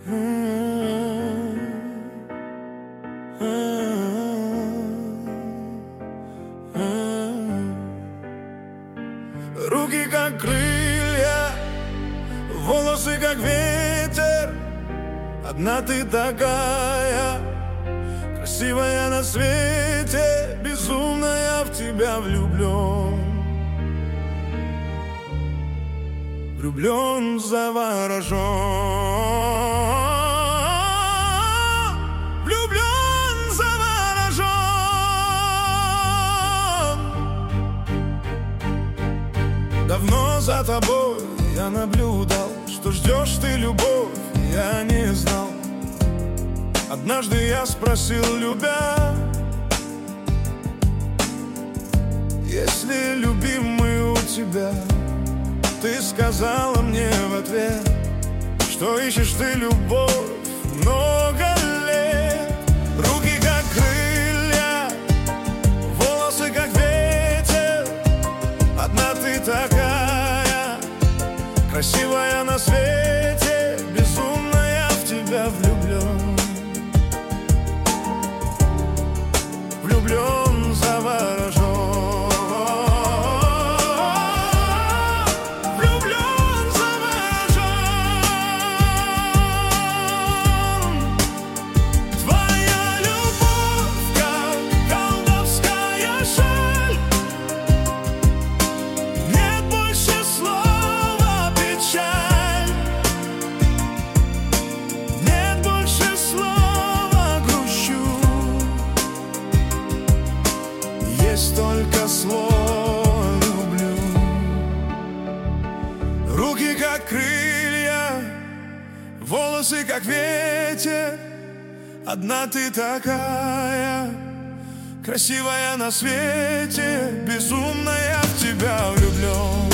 Руки как крылья, волосы как ветер. Одна ты такая, красивая на свете. Безумно я в тебя влюблен. Влюблен, заворожен. Влюблен, заворожен. Давно за тобой я наблюдал, что ждешь ты любовь, я не знал. Однажды я спросил, любя: есть ли любимый у тебя? Ты сказала мне в ответ, что ищешь ты любовь много лет. Руки как крылья, волосы как ветер. Одна ты такая, красивая на свете. Безумно я в тебя влюблен. Влюблен, заворожен. Только слово люблю. Руки как крылья, волосы как ветер. Одна ты такая, красивая на свете. Безумно я в тебя влюблен.